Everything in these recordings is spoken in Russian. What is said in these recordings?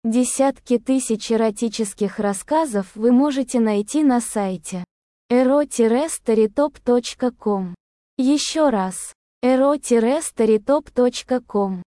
Десятки тысяч эротических рассказов вы можете найти на сайте ero-storytop.com. Еще раз. ero-storytop.com.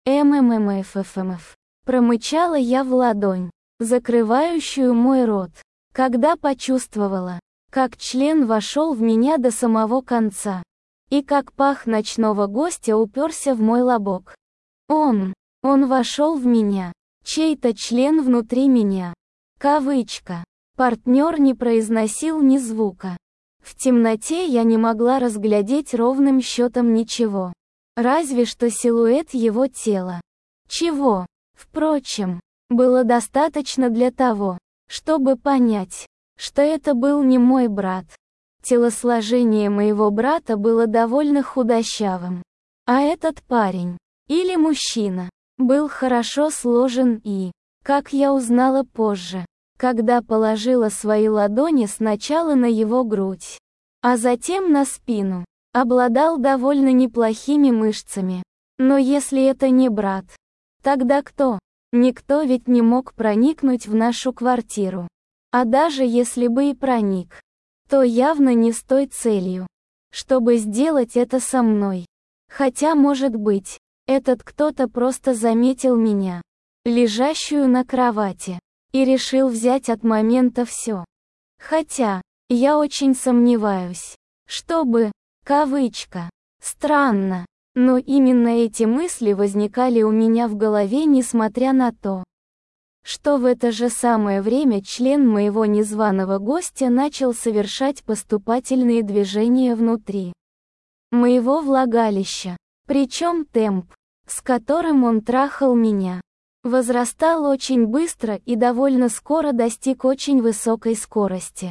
Промычала я в ладонь, закрывающую мой рот, когда почувствовала, как член вошел в меня до самого конца, и как пах ночного гостя уперся в мой лобок. Он вошел в меня, чей-то член внутри меня. Кавычка. Партнер не произносил ни звука. В темноте я не могла разглядеть ровным счетом ничего. Разве что силуэт его тела. Чего, впрочем, было достаточно для того, чтобы понять, что это был не мой брат. Телосложение моего брата было довольно худощавым. А этот парень, или мужчина, был хорошо сложен и, как я узнала позже, когда положила свои ладони сначала на его грудь, а затем на спину, обладал довольно неплохими мышцами. Но если это не брат, тогда кто? Никто ведь не мог проникнуть в нашу квартиру. А даже если бы и проник, то явно не с той целью, чтобы сделать это со мной. Хотя, может быть, этот кто-то просто заметил меня, лежащую на кровати, и решил взять от момента все. Хотя, я очень сомневаюсь, чтобы, кавычка, странно, но именно эти мысли возникали у меня в голове, несмотря на то, что в это же самое время член моего незваного гостя начал совершать поступательные движения внутри моего влагалища, причем темп, с которым он трахал меня, возрастал очень быстро и довольно скоро достиг очень высокой скорости.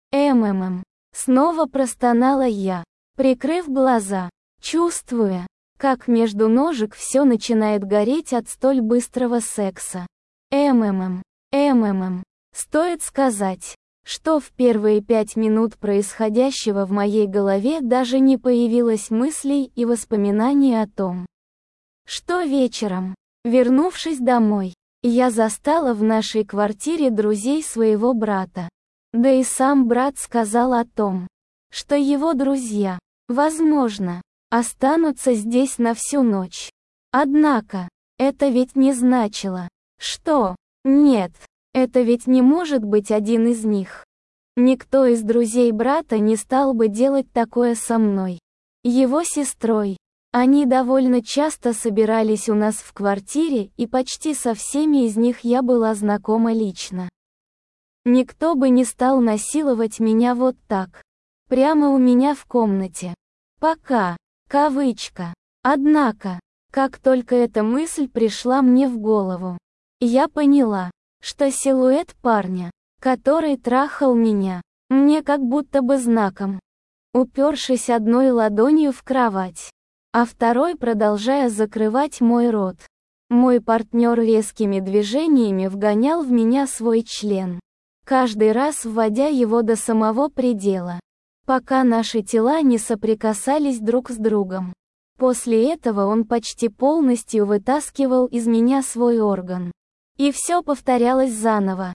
Снова простонала я, прикрыв глаза, чувствуя, как между ножек все начинает гореть от столь быстрого секса. Стоит сказать, что в первые 5 минут происходящего в моей голове даже не появилось мыслей и воспоминаний о том, что вечером, вернувшись домой, я застала в нашей квартире друзей своего брата. Да и сам брат сказал о том, что его друзья, возможно, останутся здесь на всю ночь. Однако, это ведь не значило, что, нет, это ведь не может быть один из них. Никто из друзей брата не стал бы делать такое со мной, его сестрой. Они довольно часто собирались у нас в квартире, и почти со всеми из них я была знакома лично. Никто бы не стал насиловать меня вот так, прямо у меня в комнате. Пока, кавычка. Однако, как только эта мысль пришла мне в голову, я поняла, что силуэт парня, который трахал меня, мне как будто бы знаком, упершись одной ладонью в кровать, а второй продолжая закрывать мой рот. Мой партнер резкими движениями вгонял в меня свой член, каждый раз вводя его до самого предела, пока наши тела не соприкасались друг с другом. После этого он почти полностью вытаскивал из меня свой орган. И все повторялось заново.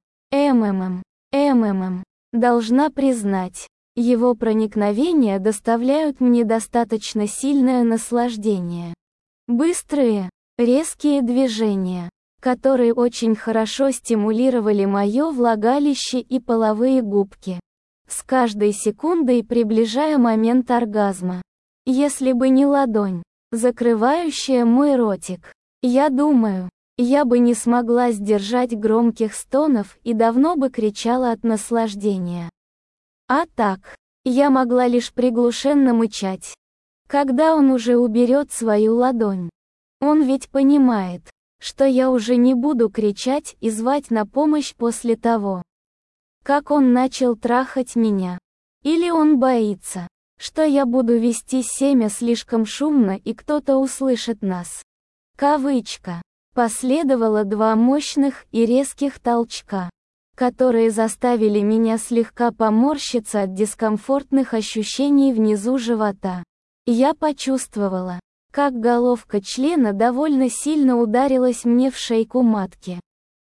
Должна признать, его проникновения доставляют мне достаточно сильное наслаждение. Быстрые, резкие движения, которые очень хорошо стимулировали мое влагалище и половые губки, с каждой секундой приближая момент оргазма. Если бы не ладонь, закрывающая мой ротик, я думаю, я бы не смогла сдержать громких стонов и давно бы кричала от наслаждения. А так, я могла лишь приглушенно мычать, когда он уже уберет свою ладонь. Он ведь понимает, что я уже не буду кричать и звать на помощь после того, как он начал трахать меня. Или он боится, что я буду вести семя слишком шумно и кто-то услышит нас. Кавычка. Последовало 2 мощных и резких толчка, которые заставили меня слегка поморщиться от дискомфортных ощущений внизу живота. Я почувствовала, как головка члена довольно сильно ударилась мне в шейку матки.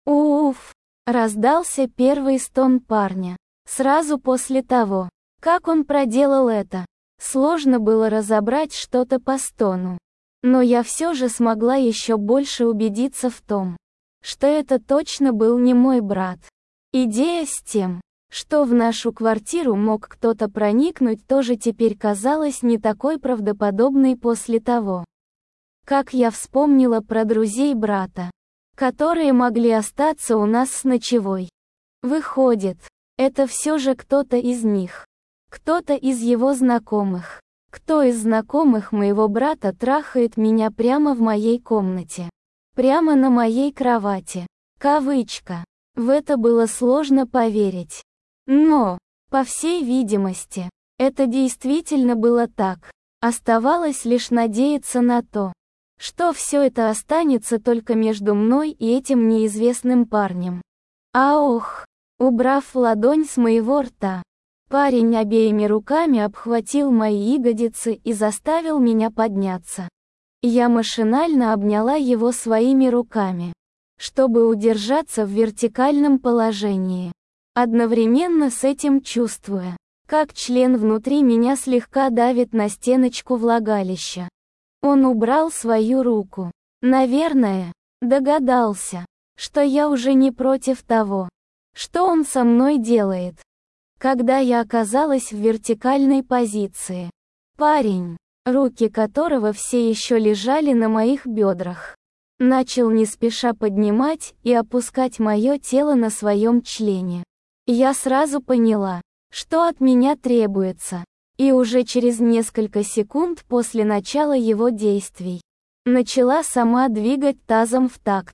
Уф! Раздался первый стон парня. Сразу после того, как он проделал это, сложно было разобрать что-то по стону. Но я все же смогла еще больше убедиться в том, что это точно был не мой брат. Идея с тем, что в нашу квартиру мог кто-то проникнуть, тоже теперь казалась не такой правдоподобной после того, как я вспомнила про друзей брата, которые могли остаться у нас с ночевой. Выходит, это все же кто-то из них. Кто-то из его знакомых. Кто из знакомых моего брата трахает меня прямо в моей комнате? Прямо на моей кровати. Кавычка. В это было сложно поверить. Но, по всей видимости, это действительно было так. Оставалось лишь надеяться на то, что все это останется только между мной и этим неизвестным парнем. Убрав ладонь с моего рта, парень обеими руками обхватил мои ягодицы и заставил меня подняться. Я машинально обняла его своими руками, чтобы удержаться в вертикальном положении, одновременно с этим чувствуя, как член внутри меня слегка давит на стеночку влагалища. Он убрал свою руку. Наверное, догадался, что я уже не против того, что он со мной делает. Когда я оказалась в вертикальной позиции, парень, руки которого все еще лежали на моих бедрах, начал не спеша поднимать и опускать мое тело на своем члене. Я сразу поняла, что от меня требуется, и уже через несколько секунд после начала его действий начала сама двигать тазом в такт.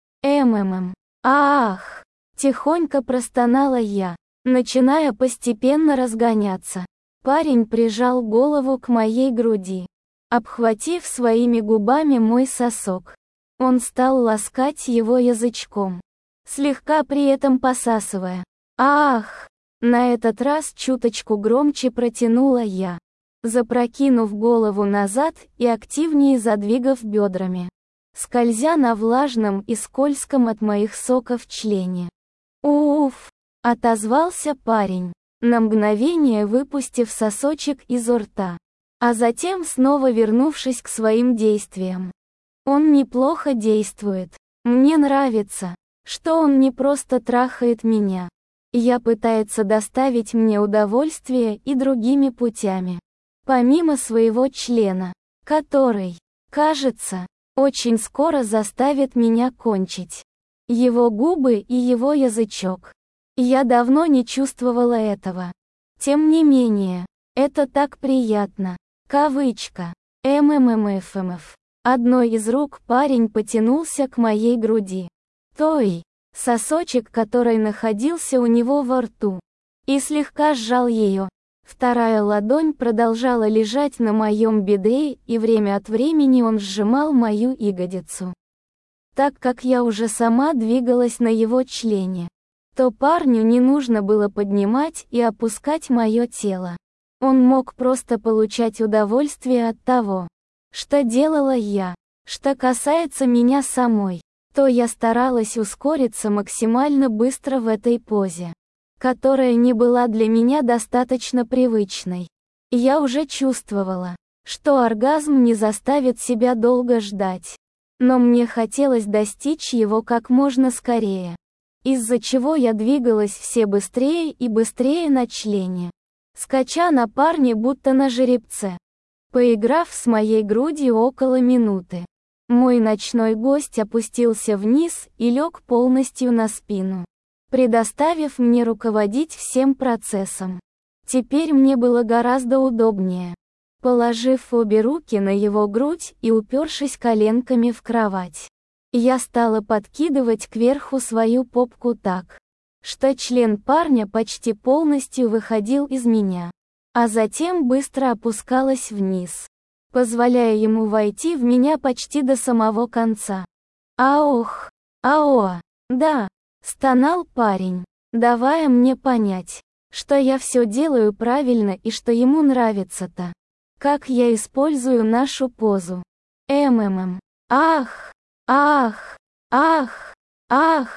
Ах! Тихонько простонала я, начиная постепенно разгоняться. Парень прижал голову к моей груди, обхватив своими губами мой сосок. Он стал ласкать его язычком, слегка при этом посасывая. Ах! На этот раз чуточку громче протянула я, запрокинув голову назад и активнее задвигав бедрами, скользя на влажном и скользком от моих соков члене. «Уф!» — отозвался парень, на мгновение выпустив сосочек изо рта, а затем снова вернувшись к своим действиям. Он неплохо действует. Мне нравится, что он не просто трахает меня. Пытается доставить мне удовольствие и другими путями. Помимо своего члена, который, кажется, очень скоро заставит меня кончить. Его губы и его язычок. Я давно не чувствовала этого. Тем не менее, это так приятно. Кавычка. МММФМФ. Одной из рук парень потянулся к моей груди. Той, сосочек, который находился у него во рту, и слегка сжал ее. Вторая ладонь продолжала лежать на моем бедре, и время от времени он сжимал мою ягодицу. Так как я уже сама двигалась на его члене, то парню не нужно было поднимать и опускать мое тело. Он мог просто получать удовольствие от того, что делала я. Что касается меня самой, то я старалась ускориться максимально быстро в этой позе, которая не была для меня достаточно привычной. Я уже чувствовала, что оргазм не заставит себя долго ждать. Но мне хотелось достичь его как можно скорее, из-за чего я двигалась все быстрее и быстрее на члене, скача на парне будто на жеребце. Поиграв с моей грудью около минуты, мой ночной гость опустился вниз и лег полностью на спину, предоставив мне руководить всем процессом. Теперь мне было гораздо удобнее. Положив обе руки на его грудь и упершись коленками в кровать, я стала подкидывать кверху свою попку так, что член парня почти полностью выходил из меня, а затем быстро опускалась вниз, позволяя ему войти в меня почти до самого конца. Да, стонал парень, давая мне понять, что я все делаю правильно и что ему нравится-то, как я использую нашу позу. Ах!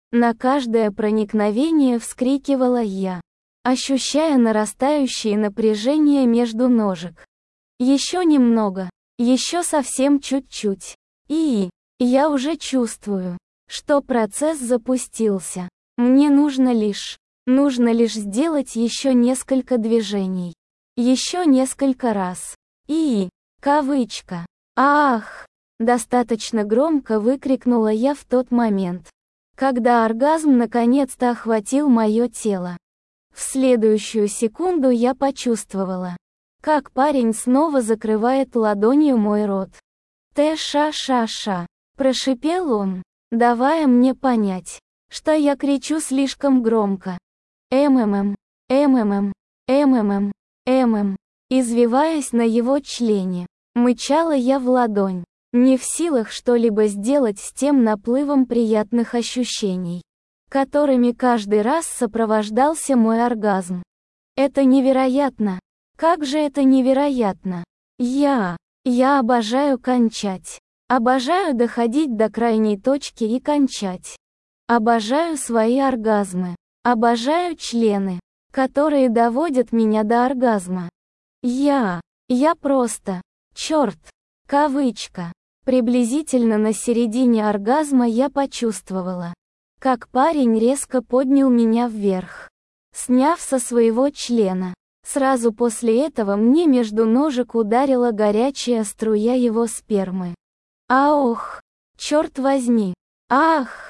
На каждое проникновение вскрикивала я, ощущая нарастающее напряжение между ножек. Еще немного, еще совсем чуть-чуть. И я уже чувствую, что процесс запустился. Мне нужно лишь сделать еще несколько движений. Еще несколько раз. И, кавычка, ах, достаточно громко выкрикнула я в тот момент, когда оргазм наконец-то охватил мое тело. В следующую секунду я почувствовала, как парень снова закрывает ладонью мой рот. «Ша-ша-ша», прошипел он, давая мне понять, что я кричу слишком громко. МММ, МММ, МММ, ММ. Извиваясь на его члене, мычала я в ладонь, не в силах что-либо сделать с тем наплывом приятных ощущений, которыми каждый раз сопровождался мой оргазм. Это невероятно! Как же это невероятно! Я обожаю кончать. Обожаю доходить до крайней точки и кончать. Обожаю свои оргазмы. Обожаю члены, которые доводят меня до оргазма. Я просто, черт, кавычка. Приблизительно на середине оргазма я почувствовала, как парень резко поднял меня вверх, сняв со своего члена. Сразу после этого мне между ножек ударила горячая струя его спермы. Ох, черт возьми, ах,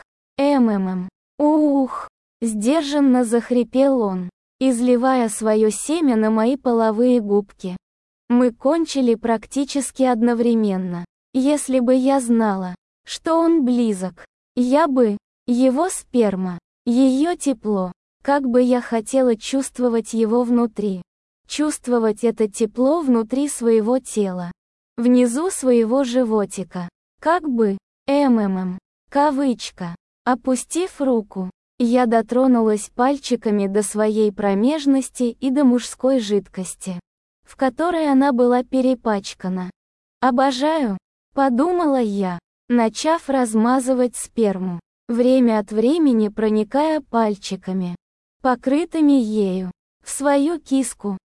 ух, сдержанно захрипел он, изливая свое семя на мои половые губки. Мы кончили практически одновременно. Если бы я знала, что он близок, я бы, его сперма, ее тепло, как бы я хотела чувствовать его внутри. Чувствовать это тепло внутри своего тела, внизу своего животика. Как бы, кавычка. Опустив руку, я дотронулась пальчиками до своей промежности и до мужской жидкости, в которой она была перепачкана. «Обожаю», — подумала я, начав размазывать сперму, время от времени проникая пальчиками, покрытыми ею, в свою киску.